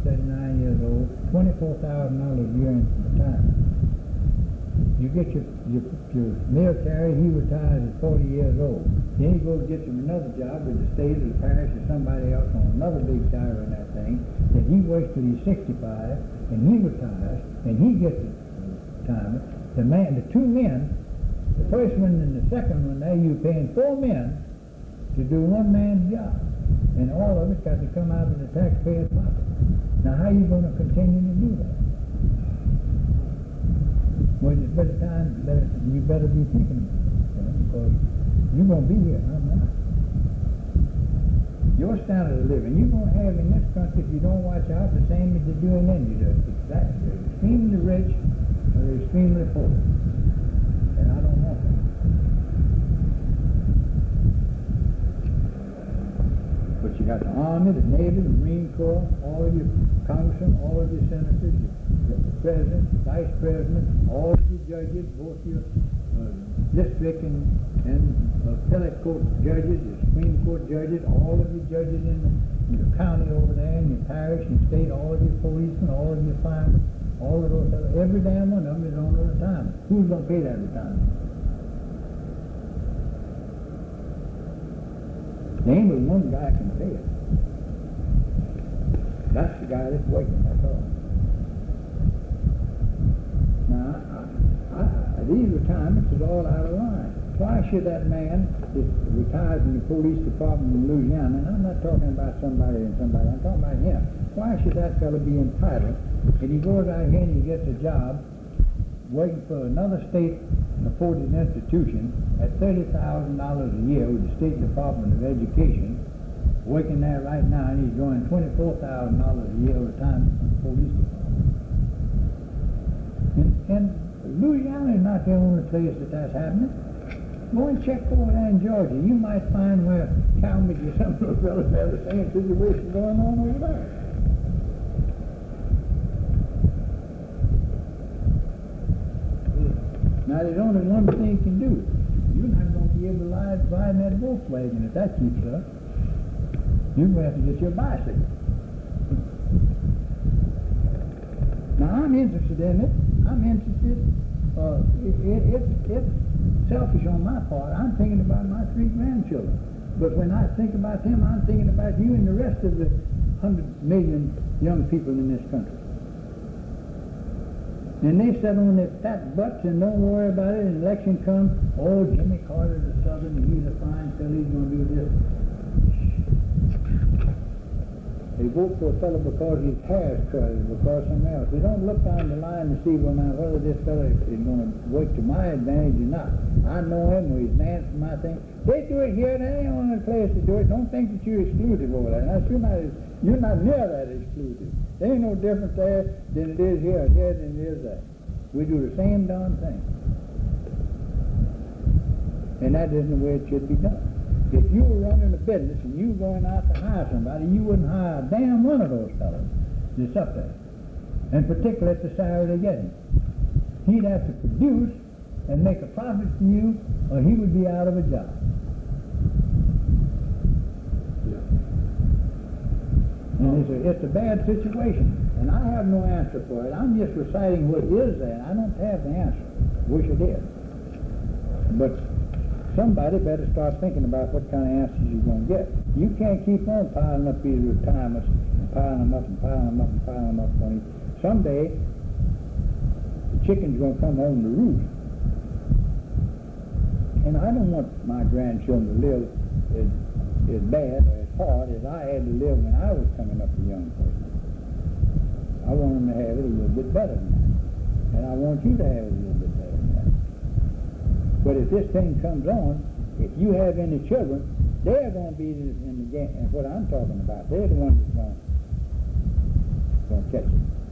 79 years old, $24,000 a year in retirement. You get your military, he retires at 40 years old. Then he goes and gets him another job with the state or the parish or somebody else on another big salary in that thing. Then he works till he's 65 and he retires and he gets the retirement. The two men, the first one and the second one, there you're paying 4 men to do one man's job. And all of it's got to come out of the taxpayer's pocket. Now how are you going to continue to do that? Well, it's better time, you better be thinking about it, because you're going to be here, I'm not. Your standard of living, you're going to have in this country, if you don't watch out, the same as they do in India. They're extremely rich or they're extremely poor. And I don't want that. But you got the Army, the Navy, the Marine Corps, all of your congressmen, all of your senators, your president, vice president, all of your judges, both your district and appellate court judges, your Supreme Court judges, all of your judges in your county over there, in your parish and state, all of your policemen, all of your firemen, all of those, every damn one of them is on a retirement. Who's going to pay that retirement? There ain't but one guy can pay it. That's the guy that's working, that's all. Now, these retirements is all out of line. Why should that man that retires in the police department in Louisiana, and I'm not talking about somebody, I'm talking about him. Why should that fellow be entitled, and he goes out here and he gets a job working for another state-supported institution at $30,000 a year with the State Department of Education, working there right now, and he's drawing $24,000 a year retirement from the police department. And Louisiana is not the only place that's happening. Go and check over there in Georgia. You might find where Talmadge or some of those fellows have the same situation going on over there. Now, there's only one thing you can do. You're not going to be able to ride in that Volkswagen if that keeps up. You're going to have to get your bicycle. Now, I'm interested in it. I'm interested. It's selfish on my part. I'm thinking about my 3 grandchildren. But when I think about them, I'm thinking about you and the rest of the 100 million young people in this country. And they sit on their fat butts and don't worry about it. And election comes, oh, Jimmy Carter the Southern, he's a fine fellow, he's going to do this. They vote for a fellow because his hair is curly, because something else. They don't look down the line to see whether this fellow is going to work to my advantage or not. I know him, or he's man for my thing. They do it here, they ain't on the place to do it. Don't think that you're exclusive over there. Now, you're not near that exclusive. There ain't no difference there than it is here than it is there. We do the same darn thing. And that isn't the way it should be done. If you were running a business and you were going out to hire somebody, you wouldn't hire a damn one of those fellows that's up there. And particularly at the salary they're getting. He'd have to produce and make a profit for you, or he would be out of a job. And it's a bad situation. And I have no answer for it. I'm just reciting what is there. I don't have the answer. Wish I did. But somebody better start thinking about what kind of answers you're going to get. You can't keep on piling up these retirements, and piling them up and piling them up and piling them up. Someday, the chicken's going to come home to roost. And I don't want my grandchildren to live as bad or as hard as I had to live when I was coming up a young person. I want them to have it a little bit better than that. And I want you to have it a little bit better than that. But if this thing comes on, if you have any children, they're going to be in the game. And what I'm talking about, they're the ones that's going to catch it.